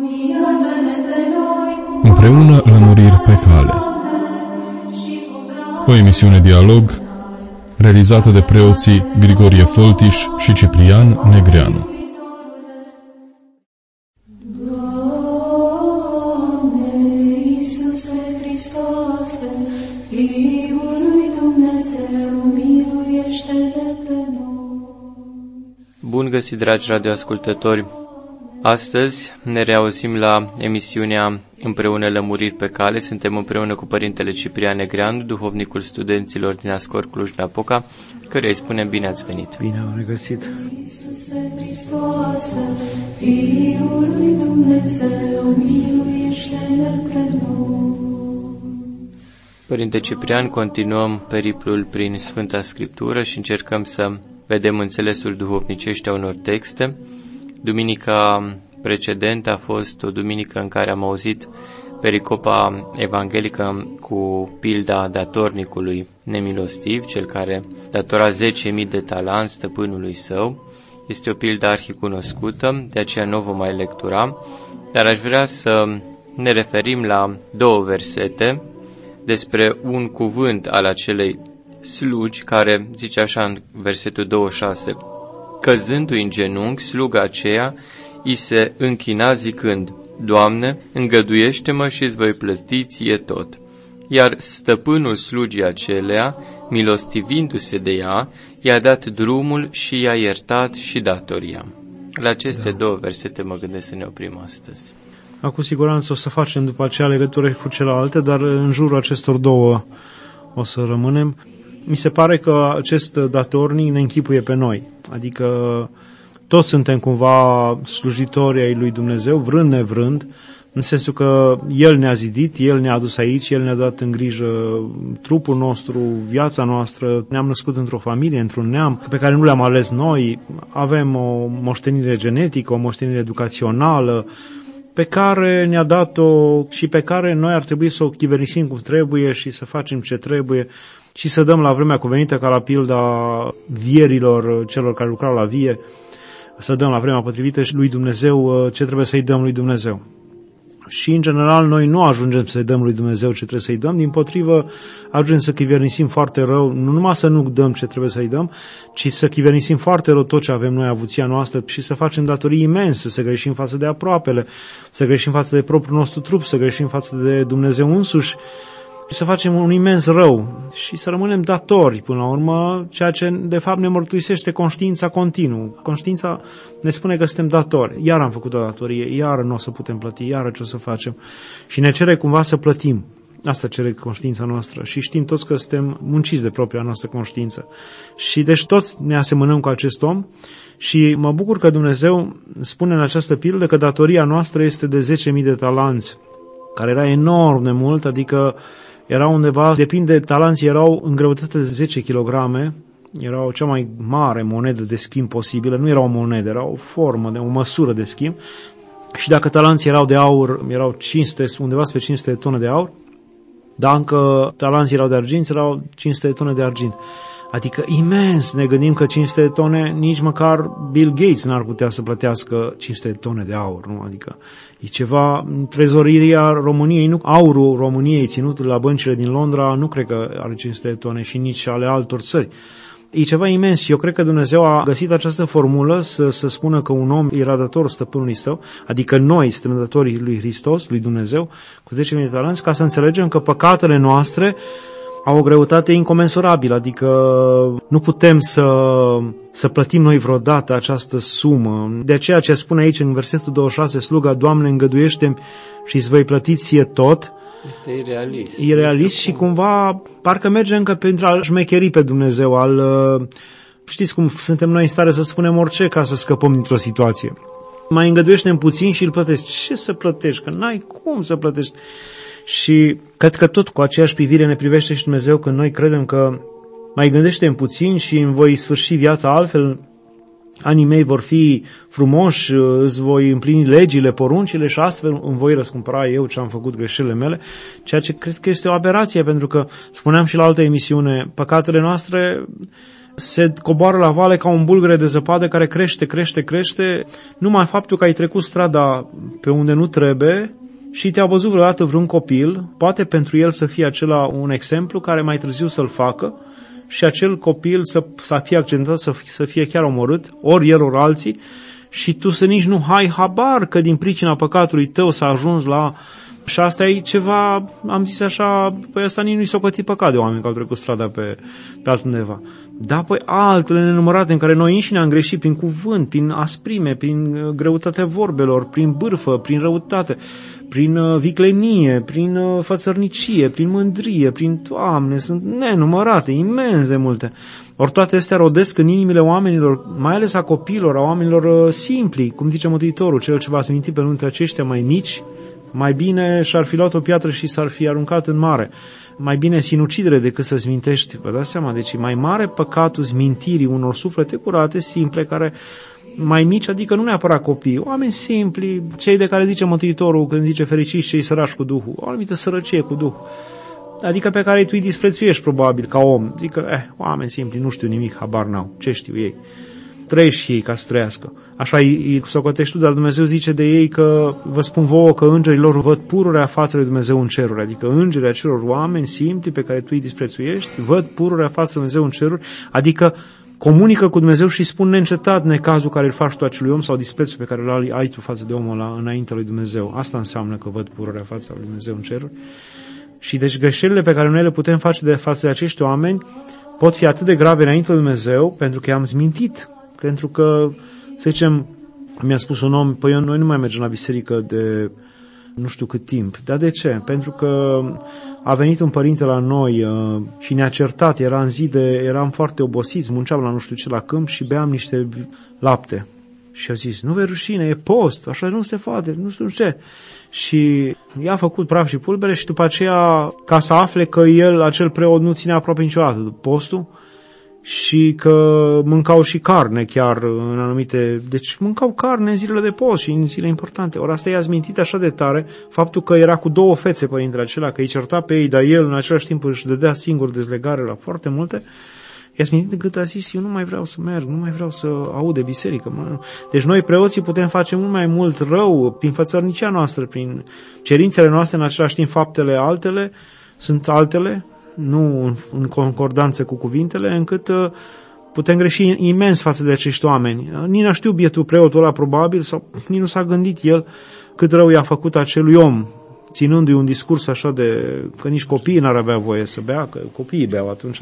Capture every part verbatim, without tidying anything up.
Împreună lămuriri pe cale. O emisiune dialog realizată de preoții Grigorie Foltiș și Ciprian Negreanu. Bun găsit, dragi radioascultători! Astăzi ne reauzim la emisiunea Împreună lămuriri pe cale. Suntem împreună cu Părintele Ciprian Negreanu, duhovnicul studenților din Ascor Cluj-Napoca, căruia îi spunem bine ați venit. Bine am regăsit. Iisuse Hristoase, Fiul lui Dumnezeu, miluiește-ne pe noi. Părinte Ciprian, continuăm periplul prin Sfânta Scriptură și încercăm să vedem înțelesul duhovnicești a unor texte. Duminica precedentă a fost o duminică în care am auzit pericopa evanghelică cu pilda datornicului nemilostiv, cel care datora zece mii de talanți stăpânului său. Este o pildă arhicunoscută, de aceea nu o vom mai lectura, dar aș vrea să ne referim la două versete despre un cuvânt al acelei slugi care zice așa în versetul douăzeci și șase: căzându-i în genunchi, sluga aceea i se închina zicând: Doamne, îngăduiește-mă și îți voi plăti ție tot. Iar stăpânul slugii acelea, milostivindu-se de ea, i-a dat drumul și i-a iertat și datoria. La aceste da. două versete mă gândesc să ne oprim astăzi. Cu siguranță o să facem după aceea legătură cu celelalte, dar în jurul acestor două o să rămânem. Mi se pare că acest datornic ne închipuie pe noi, adică toți suntem cumva slujitori ai lui Dumnezeu, vrând nevrând, în sensul că El ne-a zidit, El ne-a adus aici, El ne-a dat în grijă trupul nostru, viața noastră, ne-am născut într-o familie, într-un neam pe care nu le-am ales noi, avem o moștenire genetică, o moștenire educațională, pe care ne-a dat-o și pe care noi ar trebui să o chiverisim cum trebuie și să facem ce trebuie și să dăm la vremea cuvenită, ca la pilda vierilor, celor care lucrau la vie, să dăm la vremea potrivită și lui Dumnezeu ce trebuie să-i dăm lui Dumnezeu. Și, în general, noi nu ajungem să-i dăm lui Dumnezeu ce trebuie să-i dăm, dimpotrivă, ajungem să chivernisim foarte rău, nu numai să nu dăm ce trebuie să-i dăm, ci să chivernisim foarte rău tot ce avem noi, avuția noastră, și să facem datorii imense, să greșim față de aproapele, să greșim față de propriul nostru trup, să greșim față de Dumnezeu însuși, și să facem un imens rău și să rămânem datori până la urmă, ceea ce de fapt ne mărturisește conștiința continuu. Conștiința ne spune că suntem datori. Iar am făcut o datorie, iar nu o să putem plăti, iar ce o să facem. Și ne cere cumva să plătim. Asta cere conștiința noastră și știm toți că suntem munciți de propria noastră conștiință. Și deci toți ne asemănăm cu acest om și mă bucur că Dumnezeu spune în această pildă că datoria noastră este de zece mii de talanți, care era enorm de mult, adică era undeva, depinde, talanții erau în greutate de zece kilograme, era cea mai mare monedă de schimb posibilă, nu era o monedă, era o formă, de o măsură de schimb. Și dacă talanții erau de aur, erau cinci sute, undeva spre cinci sute de tone de aur, dacă talanții erau de argint, erau cinci sute de tone de argint. Adică imens, ne gândim că cinci sute de tone, nici măcar Bill Gates n-ar putea să plătească cinci sute de tone de aur, nu? Adică e ceva, trezoriria României, nu, aurul României ținut la băncile din Londra, nu cred că are cinci sute de tone și nici ale altor țări. E ceva imens și eu cred că Dumnezeu a găsit această formulă să, să spună că un om era dator stăpânului său, adică noi suntem datorii lui Hristos, lui Dumnezeu, cu zece mii de talanți, ca să înțelegem că păcatele noastre au o greutate incomensurabilă, adică nu putem să, să plătim noi vreodată această sumă. De aceea ce spune aici în versetul douăzeci și șase, sluga, Doamne, îngăduiește-mi și îți voi plăti ție tot, este irealist. Irealist și cumva parcă merge încă pentru a șmecheri pe Dumnezeu, al, știți cum suntem noi în stare să spunem orice ca să scăpăm dintr-o situație. Mai îngăduiește-mi puțin și îl plătești. Ce să plătești? Că n-ai cum să plătești. Și cred că tot cu aceeași privire ne privește și Dumnezeu când noi credem că mai gândește-mi puțin și îmi voi sfârși viața altfel, anii mei vor fi frumoși, îți voi împlini legile, poruncile și astfel îmi voi răscumpăra eu ce am făcut, greșelile mele, ceea ce cred că este o aberație, pentru că spuneam și la altă emisiune, păcatele noastre se coboară la vale ca un bulgăre de zăpadă care crește, crește, crește. Numai faptul că ai trecut strada pe unde nu trebuie și te-a văzut vreodată vreun copil, poate pentru el să fie acela un exemplu care mai târziu să-l facă și acel copil să, să fie accidentat, să, să fie chiar omorât, ori el, ori alții, și tu să nici nu ai habar că din pricina păcatului tău s-a ajuns la... Și asta e ceva, am zis așa, păi ăsta nici nu-i socotit păcat de oameni că au trecut strada pe, pe altundeva. Da, păi altele nenumărate în care noi înșine am greșit prin cuvânt, prin asprime, prin greutatea vorbelor, prin bârfă, prin răutate, prin viclenie, prin fățărnicie, prin mândrie, prin, Doamne, sunt nenumărate, imense multe. Ori toate astea rodesc în inimile oamenilor, mai ales a copiilor, a oamenilor simpli, cum zice Mântuitorul, cel ce va sminti pe dintre aceștia mai mici, mai bine și-ar fi luat o piatră și s-ar fi aruncat în mare. Mai bine sinucidere decât să zmintești. Vă dați seama? Deci e mai mare păcatul zmintirii unor suflete curate, simple, care mai mici, adică nu neapărat copii, oameni simpli, cei de care zice Mântuitorul când zice fericiți cei sărași cu Duhul, o anumită sărăcie cu Duhul. Adică pe care tu îi disprețuiești probabil ca om. Zică, eh, oameni simpli, nu știu nimic, habar n-au, ce știu ei. Trăiești și ei ca să trăiască. Așa îi socotești tu, dar Dumnezeu zice de ei că vă spun vouă că îngerii lor văd pururea față lui Dumnezeu în ceruri. Adică îngerii acelor oameni simpli pe care tu îi disprețuiești văd pururea față lui Dumnezeu în ceruri, adică comunică cu Dumnezeu și spun neîncetat necazul care îl faci tu acelui om sau disprețul pe care îl ai tu față de omul ăla înaintea lui Dumnezeu. Asta înseamnă că văd pururea față lui Dumnezeu în ceruri. Și deci greșelile pe care noi le putem face de față de acești oameni pot fi atât de grave înainte lui Dumnezeu pentru că i-am zmintit. Pentru că, să zicem, mi-a spus un om, păi noi nu mai mergem la biserică de nu știu cât timp. Dar de ce? Pentru că a venit un părinte la noi uh, și ne-a certat, era în zi de, eram foarte obosiți, munceam la nu știu ce la câmp și beam niște lapte. Și a zis, nu vei rușine, e post, așa nu se face, nu știu ce. Și i-a făcut praf și pulbere și după aceea, ca să afle că el, acel preot, nu ținea aproape niciodată postul, și că mâncau și carne chiar în anumite... Deci mâncau carne în zilele de post și în zile importante. Ori asta i-a zmintit așa de tare, faptul că era cu două fețe părintele acela, că îi certa pe ei, dar el în același timp își dădea singur dezlegare la foarte multe. I-a zmintit încât a zis, eu nu mai vreau să merg, nu mai vreau să aud de biserică. Deci noi preoții putem face mult mai mult rău prin fățărnicia noastră, prin cerințele noastre, în același timp faptele altele, sunt altele, nu în concordanță cu cuvintele, încât putem greși imens față de acești oameni. Nici nu știu bietul preotul ăla probabil, sau nici nu s-a gândit el cât rău i-a făcut acelui om, ținându-i un discurs așa de că nici copiii n-ar avea voie să bea, că copiii beau atunci.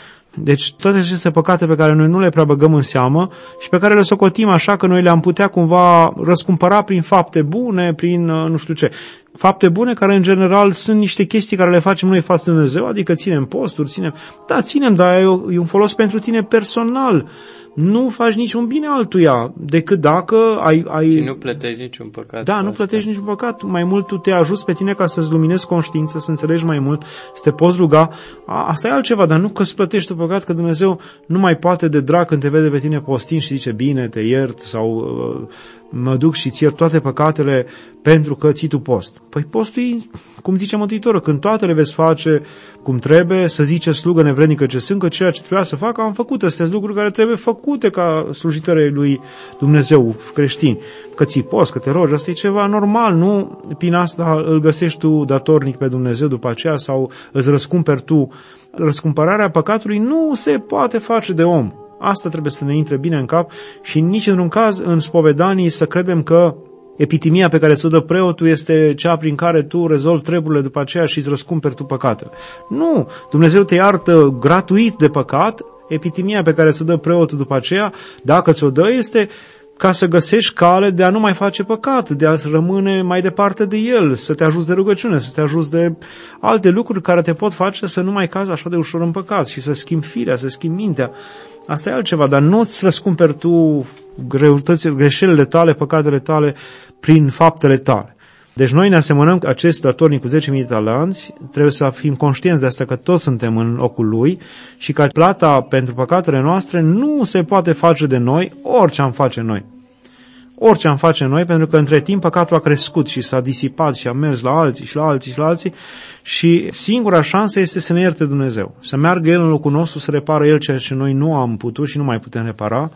Deci toate aceste păcate pe care noi nu le prea băgăm în seamă și pe care le socotim așa că noi le-am putea cumva răscumpăra prin fapte bune, prin nu știu ce. Fapte bune care în general sunt niște chestii care le facem noi față de Dumnezeu, adică ținem posturi, ținem... Da, ținem, dar e un folos pentru tine personal. Nu faci niciun bine altuia, decât dacă ai... ai... Și nu plătești niciun păcat. Da, nu plătești niciun păcat. Mai mult tu te ajuți pe tine ca să-ți luminezi conștiința, să înțelegi mai mult, să te poți ruga. Asta e altceva, dar nu că îți plătești tu păcat, că Dumnezeu nu mai poate de drag când te vede pe tine postin și zice, bine, te iert sau uh, mă duc și ți iert toate păcatele pentru că ții tu post. Păi postul e, cum zice Mântuitorul, când toate le veți face cum trebuie, să zice slugă nevrednică ce sunt, că ceea ce trebuia să facă, am făcut. Astea sunt lucruri care trebuie făcute ca slujitorii lui Dumnezeu creștini. Că ții post, că te rogi, asta e ceva normal, nu prin asta îl găsești tu datornic pe Dumnezeu după aceea sau îți răscumperi tu. Răscumpărarea păcatului nu se poate face de om. Asta trebuie să ne intre bine în cap și nici într-un caz în spovedanii să credem că epitimia pe care ți-o dă preotul este cea prin care tu rezolvi treburile după aceea și îți răscumperi tu păcatele. Nu! Dumnezeu te iartă gratuit de păcat, epitimia pe care ți-o dă preotul după aceea, dacă ți-o dă, este ca să găsești cale de a nu mai face păcat, de a rămâne mai departe de el, să te ajuți de rugăciune, să te ajuți de alte lucruri care te pot face să nu mai cazi așa de ușor în păcat și să schimbi firea, să schimbi mintea. Asta e altceva, dar nu îți răscumperi tu greutățile, greșelile tale, păcatele tale prin faptele tale. Deci noi ne asemănăm acest datornic cu zece mii de talanți, trebuie să fim conștienți de asta că toți suntem în locul lui și că plata pentru păcatele noastre nu se poate face de noi orice am face noi. Orice am face noi, pentru că între timp păcatul a crescut și s-a disipat și a mers la alții și la alții și la alții și singura șansă este să ne ierte Dumnezeu. Să meargă El în locul nostru, să repară El ceea ce noi nu am putut și nu mai putem repara,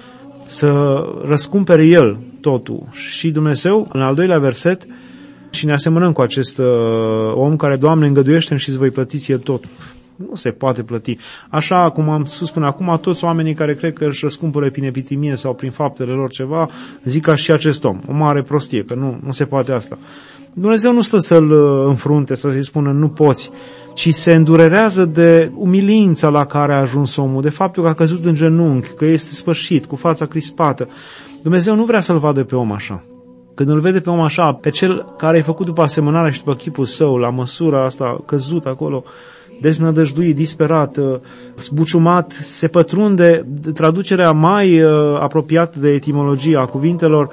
să răscumpere El totul. Și Dumnezeu, în al doilea verset, și ne asemănăm cu acest uh, om care, Doamne, îngăduiește-mi și îți voi plăti ție totul. Nu se poate plăti. Așa cum am spus până acum, toți oamenii care cred că își răscumpără prin epitimie sau prin faptele lor ceva, zic ca și acest om. O mare prostie, că nu, nu se poate asta. Dumnezeu nu stă să-l înfrunte, să-i spună nu poți, ci se îndurerează de umilința la care a ajuns omul, de faptul că a căzut în genunchi, că este spășit, cu fața crispată. Dumnezeu nu vrea să-l vadă pe om așa. Când îl vede pe om așa, pe cel care e făcut după asemănarea și după chipul său, la măsura asta, căzut acolo, deznădăjduit, disperat, zbuciumat, se pătrunde. Traducerea mai apropiată de etimologia cuvintelor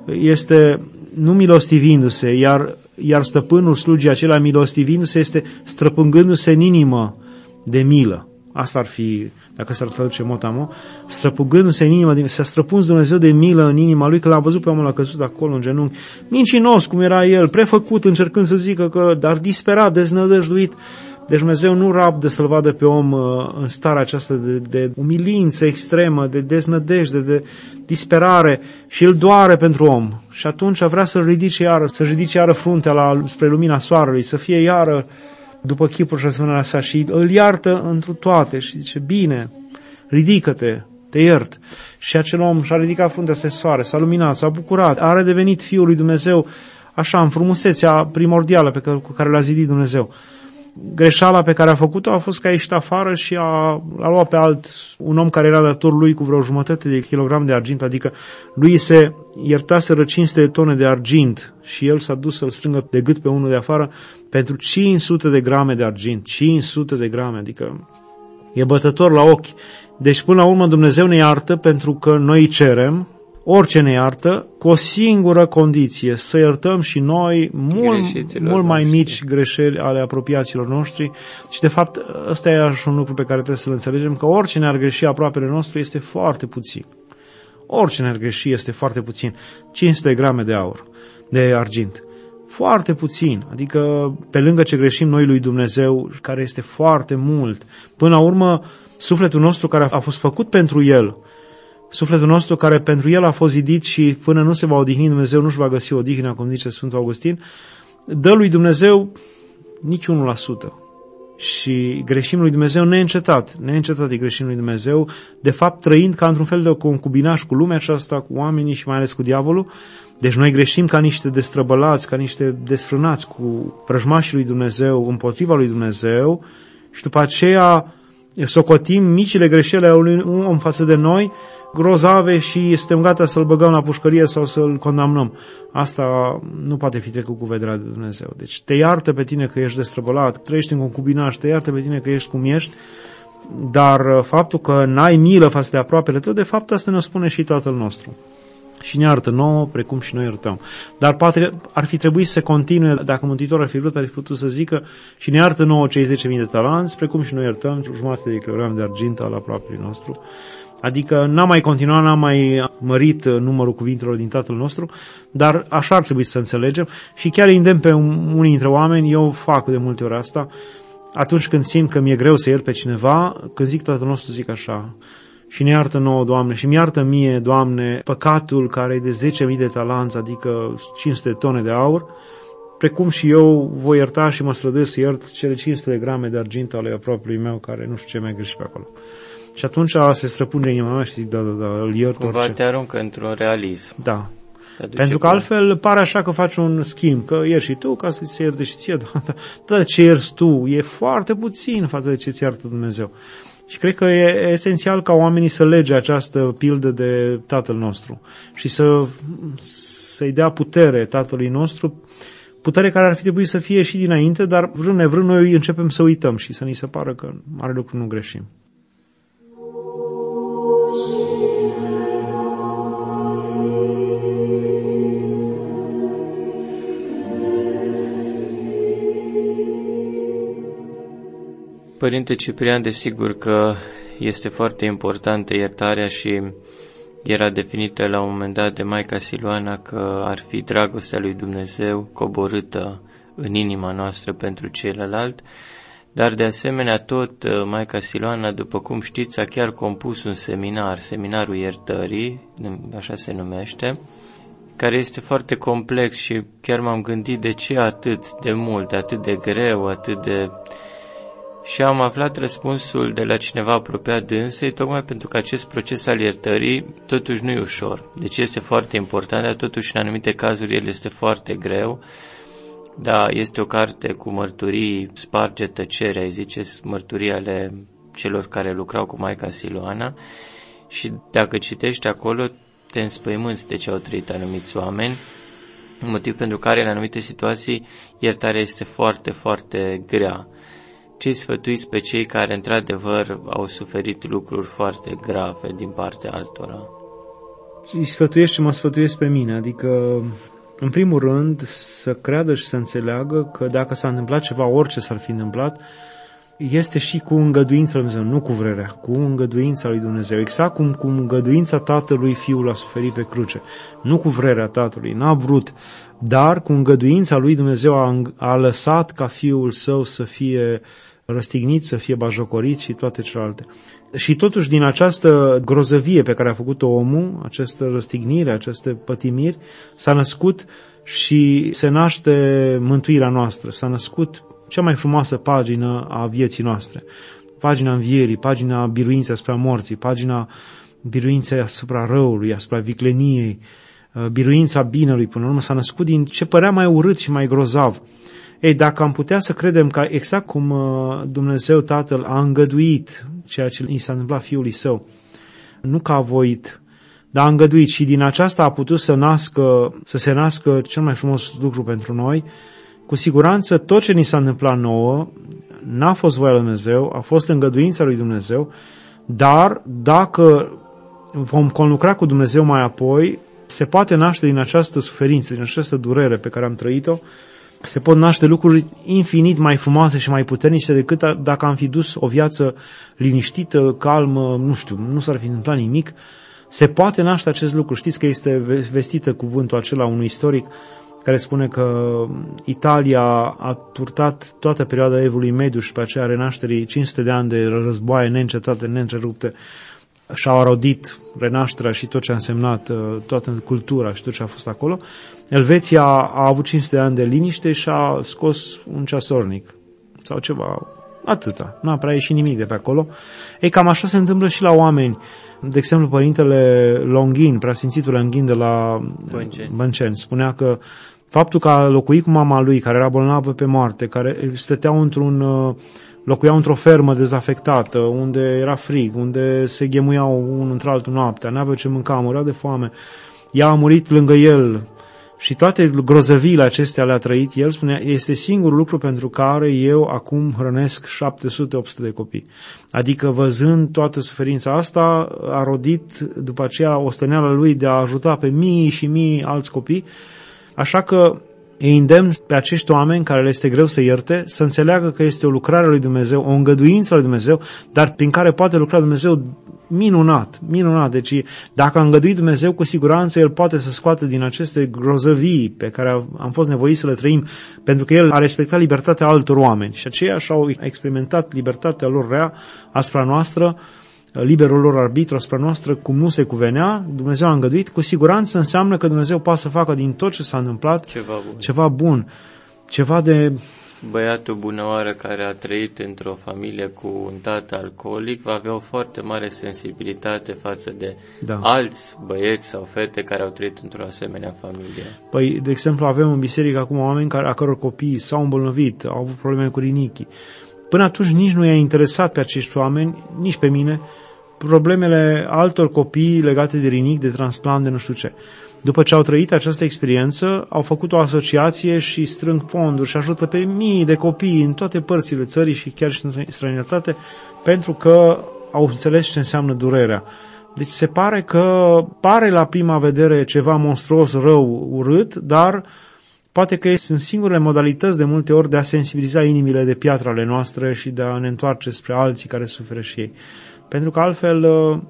este nu milostivindu-se, iar, iar stăpânul slugii acela milostivindu-se este străpângându-se în inimă de milă. Asta ar fi, dacă s-ar traduce mot-a-mo, străpângându-se în inimă, s-a străpuns Dumnezeu de milă în inima lui, că l-a văzut pe omul a căzut acolo în genunchi, mincinos cum era el, prefăcut, încercând să zică că, dar disperat, deznădăjduit. Deci Dumnezeu nu rabdă să-l vadă pe om în starea aceasta de, de umilință extremă, de deznădejde, de disperare și îl doare pentru om. Și atunci vrea să-l ridice iară, să ridice iară fruntea la, spre lumina soarelui, să fie iară după chipul și asemenea sa și îl iartă întru toate și zice, bine, ridică-te, te iert. Și acel om și-a ridicat fruntea spre soare, s-a luminat, s-a bucurat, a redevenit Fiul lui Dumnezeu, așa, în frumusețea primordială pe care, cu care l-a zidit Dumnezeu. Greșeala pe care a făcut-o a fost că a ieșit afară și a, a luat pe alt, un om care era dator lui cu vreo jumătate de kilogram de argint, adică lui se iertaseră cinci sute de tone de argint și el s-a dus să-l strângă de gât pe unul de afară pentru cinci sute de grame de argint, cinci sute de grame, adică e bătător la ochi. Deci până la urmă Dumnezeu ne iartă pentru că noi îi cerem, orice ne iartă, cu o singură condiție, să iertăm și noi mult, mult mai mici greșeli ale apropiaților noștri și de fapt ăsta e așa un lucru pe care trebuie să-l înțelegem, că orice ne-ar greși aproapele nostru este foarte puțin. Orice ne-ar greși este foarte puțin. cinci sute de grame de aur, de argint. Foarte puțin, adică pe lângă ce greșim noi lui Dumnezeu, care este foarte mult, până la urmă sufletul nostru care a fost făcut pentru El, sufletul nostru care pentru el a fost zidit și până nu se va odihni Dumnezeu nu-și va găsi odihnea, cum zice Sfântul Augustin, dă lui Dumnezeu nici unu la sută. Și greșim lui Dumnezeu neîncetat, neîncetat îi greșim lui Dumnezeu, de fapt trăind ca într-un fel de concubinaș cu lumea aceasta, cu oamenii și mai ales cu diavolul. Deci noi greșim ca niște destrăbălați, ca niște desfrânați cu vrăjmașii lui Dumnezeu, împotriva lui Dumnezeu și după aceea socotim micile greșeli ale unui om față de noi, grozave și suntem gata să-l băgăm la pușcărie sau să-l condamnăm. Asta nu poate fi trecut cu vederea de Dumnezeu. Deci te iartă pe tine că ești destrăbălat, trăiești în concubinaș, te iartă pe tine că ești cum ești, dar faptul că n-ai milă față de aproapele tău, de fapt asta ne spune și Tatăl nostru. Și ne iartă nouă, precum și noi iertăm. Dar poate ar fi trebuit să continue, dacă Mântuitorul ar fi vrut, ar fi putut să zică și ne iartă nouă cei zece mii de talanți, precum și noi iertăm jumătate de kilogram de argint al aproapelui nostru. Adică n-am mai continuat, n-am mai mărit numărul cuvintelor din Tatăl nostru, dar așa ar trebui să înțelegem și chiar îi îndemn pe unii dintre oameni, eu fac de multe ori asta, atunci când simt că mi-e greu să iert pe cineva, când zic Tatăl nostru, zic așa, și ne iartă nouă, Doamne, și mi-iartă mie, Doamne, păcatul care e de zece mii de talanți, adică cinci sute de tone de aur, precum și eu voi ierta și mă străduiesc să iert cele cinci sute de grame de argint ale aproapelui meu, care nu știu ce mi-a greșit pe acolo. Și atunci se străpunge inima mea și zic, da, da, da, îl iert Cumva orice. te aruncă într-un realism. Da. Pentru că altfel pare așa că faci un schimb, că ierți și tu ca să-ți ierte și ție, da, da, da, ce ierți tu e foarte puțin față de ce-ți iartă Dumnezeu. Și cred că e esențial ca oamenii să lege această pildă de Tatăl nostru și să, să-i dea putere Tatălui nostru, putere care ar fi trebuit să fie și dinainte, dar vrând nevrând noi începem să uităm și să ni se pară că mare lucru nu greșim. Părinte Ciprian, desigur că este foarte importantă iertarea și era definită la un moment dat de Maica Siluana că ar fi dragostea lui Dumnezeu coborâtă în inima noastră pentru celălalt, dar de asemenea tot Maica Siluana, după cum știți, a chiar compus un seminar, Seminarul Iertării, așa se numește, care este foarte complex și chiar m-am gândit de ce atât de mult, atât de greu, atât de... Și am aflat răspunsul de la cineva apropiat de însei, tocmai pentru că acest proces al iertării totuși nu e ușor. Deci este foarte important, dar totuși în anumite cazuri el este foarte greu. Da, este o carte cu mărturii, sparge tăcerea, îi ziceți, mărturii ale celor care lucrau cu Maica Siluana, și dacă citești acolo, te înspăimânți de ce au trăit anumiți oameni, motiv pentru care în anumite situații iertarea este foarte, foarte grea. Ce sfătuiți pe cei care într-adevăr au suferit lucruri foarte grave din partea altora? Îi sfătuiesc și mă sfătuiesc pe mine, adică în primul rând să creadă și să înțeleagă că dacă s-a întâmplat ceva, orice s-ar fi întâmplat, este și cu îngăduința lui Dumnezeu, nu cu vrerea, cu îngăduința lui Dumnezeu. Exact cum cu îngăduința Tatălui Fiul a suferit pe cruce, nu cu vrerea Tatălui, n-a vrut, dar cu îngăduința lui Dumnezeu a, a lăsat ca Fiul Său să fie răstignit, să fie bajocorit și toate celelalte. Și totuși din această grozăvie pe care a făcut-o omul, această răstignire, aceste pătimiri, s-a născut și se naște mântuirea noastră, s-a născut cea mai frumoasă pagină a vieții noastre, pagina învierii, pagina biruinței asupra morții, pagina biruinței asupra răului, asupra vicleniei, biruința binelui. Până la urmă s-a născut din ce părea mai urât și mai grozav. Ei, dacă am putea să credem că exact cum Dumnezeu Tatăl a îngăduit ceea ce i s-a întâmplat Fiului Său, nu că a voit, dar a îngăduit și din aceasta a putut să nască, să se nască cel mai frumos lucru pentru noi, cu siguranță tot ce ni s-a întâmplat nouă n-a fost voia lui Dumnezeu, a fost îngăduința lui Dumnezeu, dar dacă vom conlucra cu Dumnezeu mai apoi, se poate naște din această suferință, din această durere pe care am trăit-o, se pot naște lucruri infinit mai frumoase și mai puternice decât dacă am fi dus o viață liniștită, calmă, nu știu, nu s-ar fi întâmplat nimic. Se poate naște acest lucru. Știți că este vestită cuvântul acela unui istoric care spune că Italia a purtat toată perioada Evului Mediu și pe aceea renașterii cinci sute de ani de războaie neîncetate, neîntrerupte, și-au arodit renașterea și tot ce a însemnat, toată cultura și tot ce a fost acolo. Elveția a avut cinci sute de ani de liniște și a scos un ceasornic sau ceva, atâta, n-a prea ieșit nimic de pe acolo. Ei, cam așa se întâmplă și la oameni. De exemplu, părintele Longin, preasfințitul Longin de la Bănceni, Bănceni, spunea că faptul că a locuit cu mama lui, care era bolnavă pe moarte, care stăteau într-un, locuiau într-o fermă dezafectată, unde era frig, unde se ghemuiau unul într-altul noaptea, n-aveau ce mânca, mureau de foame, ea a murit lângă el și toate grozăviile acestea le-a trăit el, spunea, este singurul lucru pentru care eu acum hrănesc șapte sute opt sute de copii. Adică văzând toată suferința asta, a rodit după aceea osteneala lui de a ajuta pe mii și mii alți copii. Așa că îi îndemn pe acești oameni care le este greu să ierte, să înțeleagă că este o lucrare a lui Dumnezeu, o îngăduință a lui Dumnezeu, dar prin care poate lucra Dumnezeu minunat, minunat. Deci dacă a îngăduit Dumnezeu, cu siguranță El poate să scoată din aceste grozăvii pe care am fost nevoiți să le trăim, pentru că El a respectat libertatea altor oameni și aceia și-au experimentat libertatea lor rea asupra noastră, liberul lor arbitru asupra noastră, cum nu se cuvenea. Dumnezeu a îngăduit, cu siguranță înseamnă că Dumnezeu poate să facă din tot ce s-a întâmplat ceva bun, ceva bun, ceva de... Băiatul bunăoară care a trăit într-o familie cu un tată alcoolic va avea o foarte mare sensibilitate față de da. alți băieți sau fete care au trăit într-o asemenea familie. Păi, de exemplu, avem în biserică acum oameni care, a căror copii s-au îmbolnăvit, au avut probleme cu rinichii. Până atunci nici nu i-a interesat pe acești oameni, nici pe mine, problemele altor copii legate de rinichi, de transplant, de nu știu ce. După ce au trăit această experiență, au făcut o asociație și strâng fonduri și ajută pe mii de copii în toate părțile țării și chiar și în străinătate, pentru că au înțeles ce înseamnă durerea. Deci se pare că pare la prima vedere ceva monstruos, rău, urât, dar poate că sunt singurele modalități de multe ori de a sensibiliza inimile de piatră ale noastre și de a ne întoarce spre alții care suferă și ei. Pentru că altfel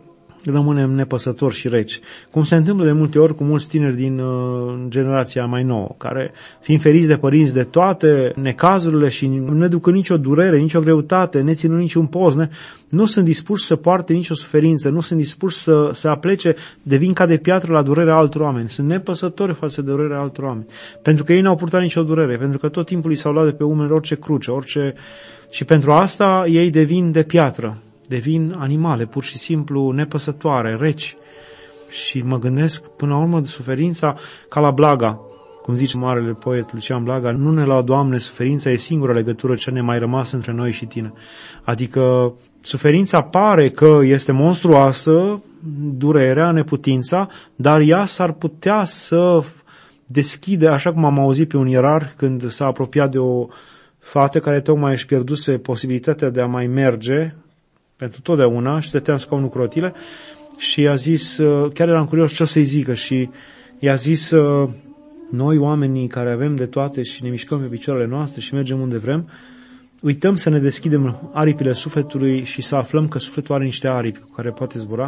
rămânem nepăsători și reci. Cum se întâmplă de multe ori cu mulți tineri din uh, generația mai nouă, care, fiind feriți de părinți de toate necazurile și nu ne ducă nicio durere, nicio greutate, ne ținut niciun post, ne, nu sunt dispuși să poarte nicio suferință, nu sunt dispuși să, să aplece, devin ca de piatră la durerea altor oameni. Sunt nepăsători față de durerea altor oameni. Pentru că ei n-au purtat nicio durere, pentru că tot timpul îi s-au luat de pe umeri orice cruce, orice... Și pentru asta ei devin de piatră. Devin animale, pur și simplu nepăsătoare, reci. Și mă gândesc, până la urmă, de suferința ca la Blaga. Cum zice marele poet Lucian Blaga, nu ne lua, Doamne, suferința e singura legătură ce ne mai rămas între noi și Tine. Adică suferința pare că este monstruoasă, durerea, neputința, dar ea s-ar putea să deschide, așa cum am auzit pe un ierarh când s-a apropiat de o fată care tocmai își pierduse posibilitatea de a mai merge pentru totdeauna și stătea în scaunul cu rotile și i-a zis, chiar eram curios ce o să-i zică și i-a zis, noi oamenii care avem de toate și ne mișcăm pe picioarele noastre și mergem unde vrem, uităm să ne deschidem aripile sufletului și să aflăm că sufletul are niște aripi cu care poate zbura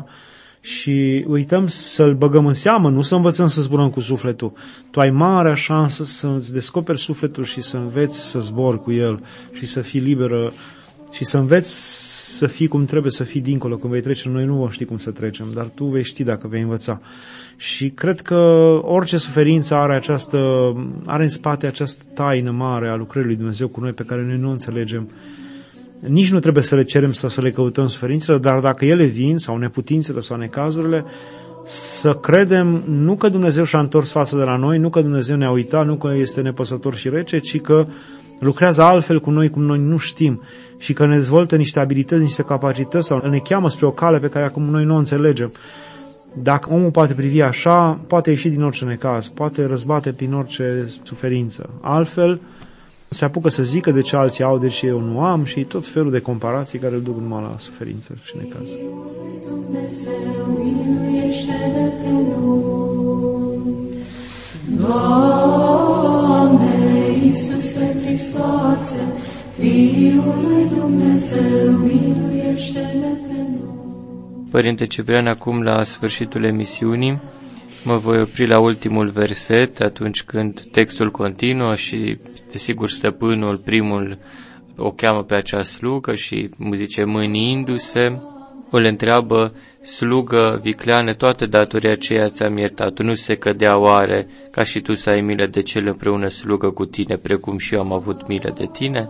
și uităm să-l băgăm în seamă, nu să învățăm să zburăm cu sufletul. Tu ai marea șansă să-ți descoperi sufletul și să înveți să zbori cu el și să fii liberă și să înveți să fii cum trebuie să fii dincolo. Când vei trece, noi nu vom ști cum să trecem, dar tu vei ști dacă vei învăța. Și cred că orice suferință are această, are în spate această taină mare a lucrării lui Dumnezeu cu noi pe care noi nu o înțelegem. Nici nu trebuie să le cerem sau să le căutăm suferințele, dar dacă ele vin, sau neputințele sau necazurile, să credem nu că Dumnezeu și-a întors față de la noi, nu că Dumnezeu ne-a uitat, nu că este nepăsător și rece, ci că lucrează altfel cu noi cum noi nu știm și că ne dezvoltă niște abilități, niște capacități sau ne cheamă spre o cale pe care acum noi nu o înțelegem. Dacă omul poate privi așa, poate ieși din orice necaz, poate răzbate prin orice suferință. Altfel, se apucă să zică de ce alții au, de ce eu nu am și tot felul de comparații care îl duc numai la suferință și necaz. Doamne Iisuse Hristoase, Fiul lui Dumnezeu, miluiește-ne pre noi. Părinte Ciprian, acum la sfârșitul emisiunii mă voi opri la ultimul verset, atunci când textul continuă și, desigur, stăpânul, primul, o cheamă pe acea slugă și zice, mâniindu-se, îl întreabă, slugă vicleană, toată datoria aceea ți-am iertat, nu se cădea oare ca și tu să ai milă de cel împreună slugă cu tine, precum și eu am avut milă de tine?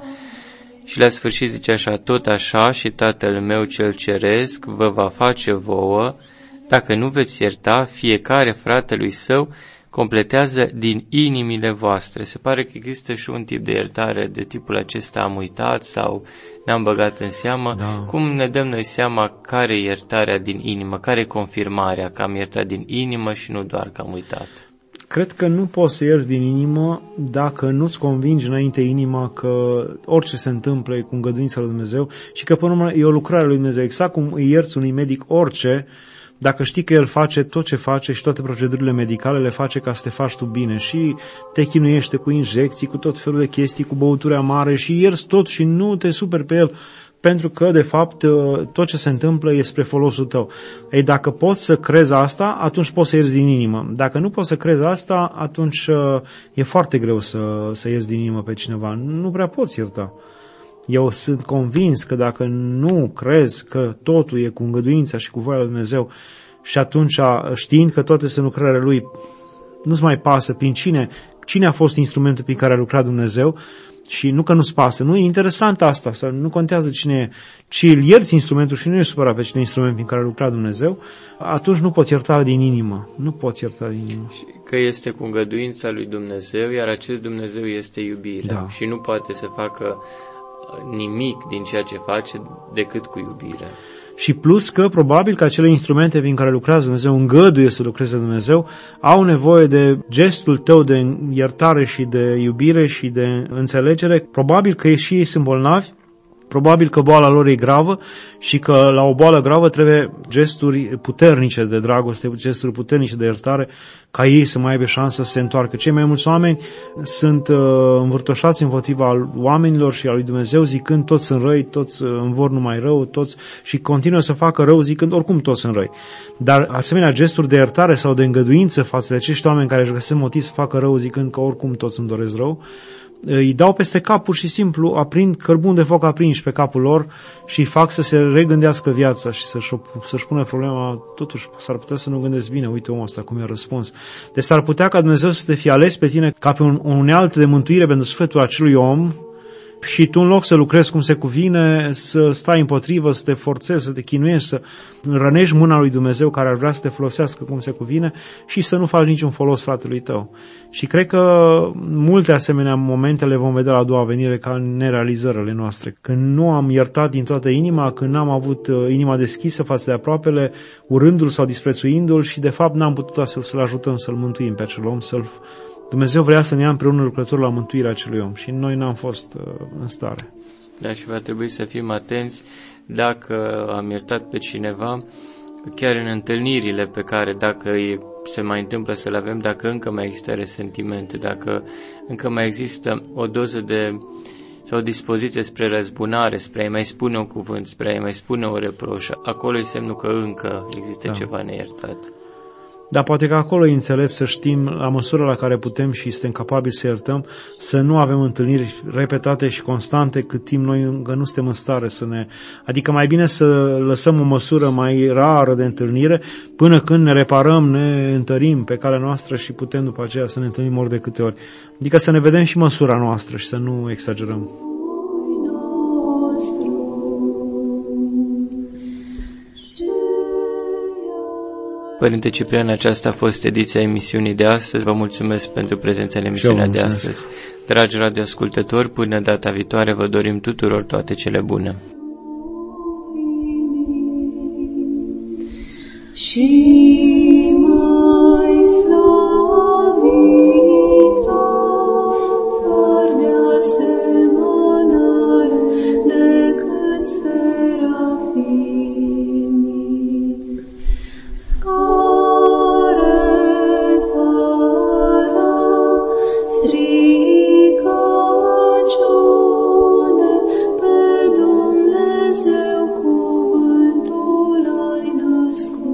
Și la sfârșit zice așa, tot așa și Tatăl meu cel ceresc vă va face vouă, dacă nu veți ierta, fiecare fratelui său completează din inimile voastre. Se pare că există și un tip de iertare de tipul acesta, am uitat sau ne-am băgat în seamă. Da. Cum ne dăm noi seama care e iertarea din inimă, care e confirmarea că am iertat din inimă și nu doar că am uitat? Cred că nu poți să ierți din inimă dacă nu-ți convingi înainte inima că orice se întâmplă e cu îngăduința lui Dumnezeu și că până la urmă e o lucrare lui Dumnezeu. Exact cum îi ierți unui medic orice, dacă știi că el face tot ce face și toate procedurile medicale le face ca să te faci tu bine și te chinuiește cu injecții, cu tot felul de chestii, cu băuturi amare și ierți tot și nu te superi pe el, pentru că, de fapt, tot ce se întâmplă e spre folosul tău. Ei, dacă poți să crezi asta, atunci poți să ierți din inimă. Dacă nu poți să crezi asta, atunci e foarte greu să, să ierți din inimă pe cineva. Nu prea poți ierta. Eu sunt convins că dacă nu crezi că totul e cu îngăduința și cu voia lui Dumnezeu și atunci, știind că toate sunt lucrările Lui, nu-ți mai pasă prin cine, cine a fost instrumentul prin care a lucrat Dumnezeu și nu că nu-ți pasă. Nu e interesant asta, să nu contează cine e, ci îl ierți instrumentul și nu e supărat pe cine instrument prin care a lucrat Dumnezeu, atunci nu poți ierta din inimă. Nu poți ierta din inimă. Și că este cu îngăduința lui Dumnezeu, iar acest Dumnezeu este iubire. Da. Și nu poate să facă nimic din ceea ce face decât cu iubire. Și plus că probabil că acele instrumente prin care lucrează Dumnezeu, îngăduie să lucreze Dumnezeu, au nevoie de gestul tău de iertare și de iubire și de înțelegere. Probabil că și ei sunt bolnavi, probabil că boala lor e gravă și că la o boală gravă trebuie gesturi puternice de dragoste, gesturi puternice de iertare ca ei să mai aibă șansă să se întoarcă. Cei mai mulți oameni sunt uh, învârtoșați împotriva oamenilor și a lui Dumnezeu, zicând toți sunt răi, toți uh, îmi vor numai rău, toți, și continuă să facă rău zicând oricum toți sunt răi. Dar asemenea gesturi de iertare sau de îngăduință față de acești oameni care își găsesc motiv să facă rău zicând că oricum toți îmi doresc rău, îi dau peste cap pur și simplu, aprind cărbun de foc aprinși pe capul lor și îi fac să se regândească viața și să-și, să-și pună problema, totuși s-ar putea să nu gândesc bine, uite omul ăsta cum i-a răspuns. Deci s-ar putea ca Dumnezeu să te fie ales pe tine ca pe un, un unealtă de mântuire pentru sufletul acelui om și tu în loc să lucrezi cum se cuvine, să stai împotrivă, să te forțezi, să te chinuiești, să rănești mâna lui Dumnezeu care ar vrea să te folosească cum se cuvine și să nu faci niciun folos fratelui tău. Și cred că multe asemenea momente le vom vedea la a doua venire ca nerealizările noastre. Când nu am iertat din toată inima, când n-am avut inima deschisă față de aproapele, urându-l sau disprețuindu-l și de fapt n-am putut astfel să-l ajutăm, să-l mântuim pe acel om, să-l Dumnezeu vrea să ne ia împreună lucrători la mântuirea acelui om și noi n-am fost uh, în stare. Da, și va trebui să fim atenți dacă am iertat pe cineva, chiar în întâlnirile pe care, dacă se mai întâmplă să le avem, dacă încă mai există resentimente, dacă încă mai există o doză de sau o dispoziție spre răzbunare, spre a-i mai spune un cuvânt, spre a-i mai spune o reproșă, acolo e semnul că încă există da. ceva neiertat. Dar poate că acolo e înțelept să știm, la măsură la care putem și suntem capabili să iertăm, să nu avem întâlniri repetate și constante cât timp noi încă nu suntem în stare să ne... Adică mai bine să lăsăm o măsură mai rară de întâlnire până când ne reparăm, ne întărim pe calea noastră și putem după aceea să ne întâlnim ori de câte ori. Adică să ne vedem și măsura noastră și să nu exagerăm. Părinte Ciprian, aceasta a fost ediția emisiunii de astăzi. Vă mulțumesc pentru prezența în emisiunea de astăzi. Dragi radioascultători, până data viitoare vă dorim tuturor toate cele bune. Și mai Scuze.